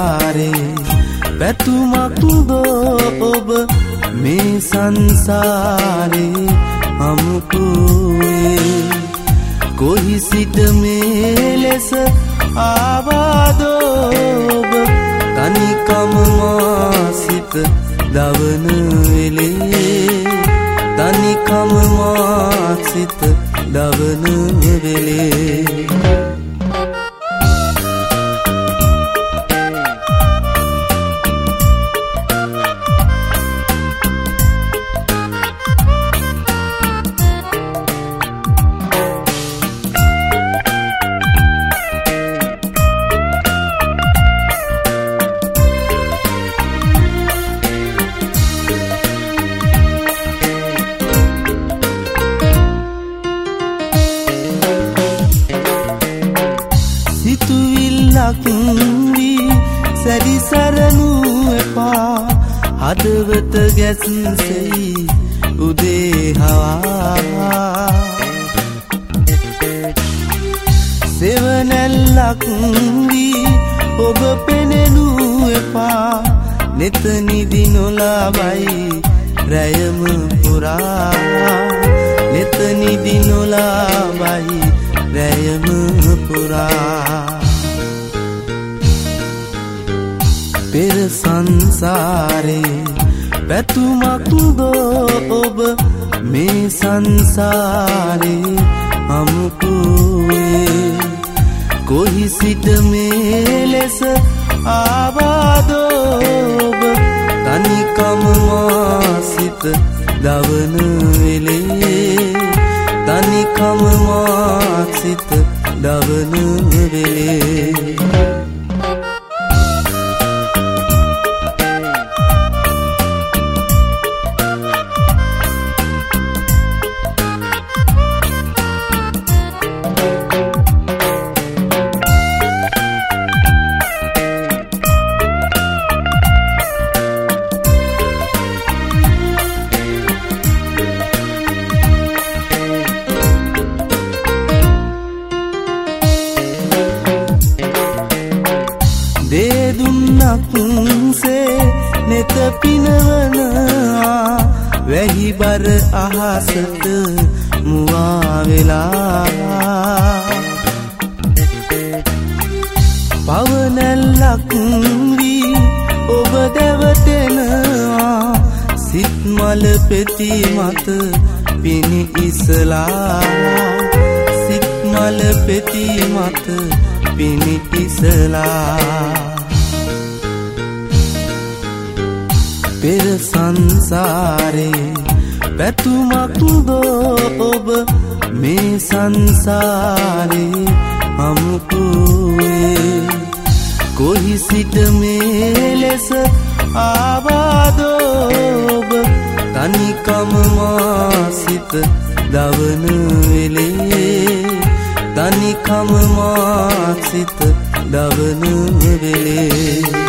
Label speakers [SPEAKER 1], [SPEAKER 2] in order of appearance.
[SPEAKER 1] සංසාරේ පැතුමක් දෝ ඔබ මේ සංසාරේ අමුකුවේ කොහි සිට මේ ලෙස ආවාදෝ ඔබ තනිකම මා සිත දවන වෙලේ තනිකම මා සිත දවන වෙලේ සැරිසරනු එපා හදවත ගැස්සෙයි උදේ හවා සෙවනැල්ලක් වී ඔබ පෙනෙනු එපා නෙත නිදි නොලාබයි රැයම පුරා නෙත නිදි නොලාබයි රැයම පුරා පෙර සංසාරේ පැතුමක් දෝ ඔබ මේ සංසාරේ අමුකුවේ කොහි සිට මේ ලෙස ආවාදෝ ඔබ තනිකම මා සිත දවන වෙලේ තනිකම මා සිත දවන වෙලේ දුන්නක්සේ නෙත පිනවනවා වැහි බර අහසට මුවා වෙලා පවනැල්ලක් වී ඔබ දැවටෙනවා සිත් මල පෙති මත පිණි ඉසලා සිත් මල පෙති මත පිණි ඉසලා පෙර සංසාරේ පැතුමක් දෝ ඔබ මේ සංසාරේ අමුකුවේ කොහි සිට මේ ලෙස ආවාදෝ ඔබ තනිකම මා සිත දවන වෙලේ තනිකම මා සිත දවන වෙලේ